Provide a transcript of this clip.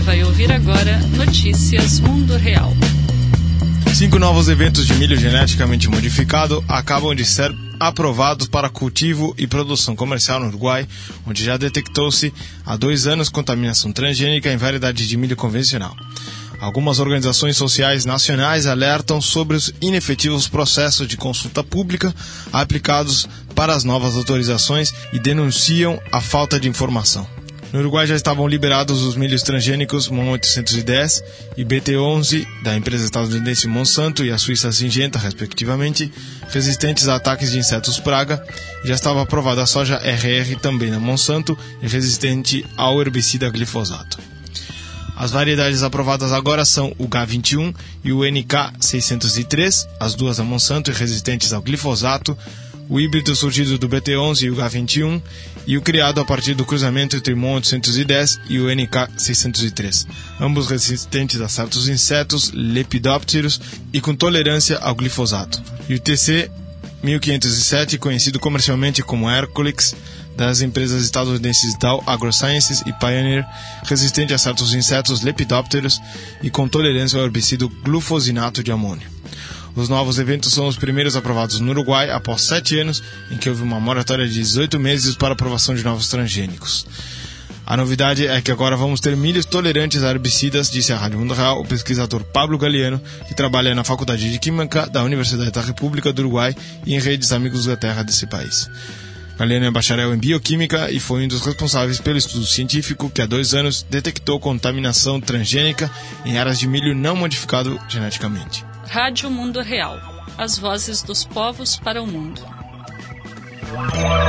vai ouvir agora Notícias Mundo Real. 5 novos eventos de milho geneticamente modificado acabam de ser aprovados para cultivo e produção comercial no Uruguai, onde já detectou-se há 2 anos contaminação transgênica em variedades de milho convencional. Algumas organizações sociais nacionais alertam sobre os inefetivos processos de consulta pública aplicados para as novas autorizações e denunciam a falta de informação. No Uruguai já estavam liberados os milhos transgênicos MON 810 e BT11 da empresa estadunidense Monsanto e a Suíça Syngenta, respectivamente, resistentes a ataques de insetos praga, e já estava aprovada a soja RR também na Monsanto e resistente ao herbicida glifosato. As variedades aprovadas agora são o GA21 e o NK603, as duas da Monsanto e resistentes ao glifosato, o híbrido surgido do BT11 e o GA21, e o criado a partir do cruzamento entre o MON 810 e o NK603, ambos resistentes a certos insetos, lepidópteros e com tolerância ao glifosato. E o TC 1507, conhecido comercialmente como Herculex, das empresas estadunidenses Dow AgroSciences e Pioneer, resistente a certos insetos lepidópteros e com tolerância ao herbicida glufosinato de amônio. Os novos eventos são os primeiros aprovados no Uruguai após 7 anos, em que houve uma moratória de 18 meses para aprovação de novos transgênicos. A novidade é que agora vamos ter milhos tolerantes a herbicidas, disse à Rádio Mundo Real o pesquisador Pablo Galeano, que trabalha na Faculdade de Química da Universidade da República do Uruguai e em redes Amigos da Terra desse país. Galeano é bacharel em bioquímica e foi um dos responsáveis pelo estudo científico que há 2 anos detectou contaminação transgênica em áreas de milho não modificado geneticamente. Rádio Mundo Real. As vozes dos povos para o mundo.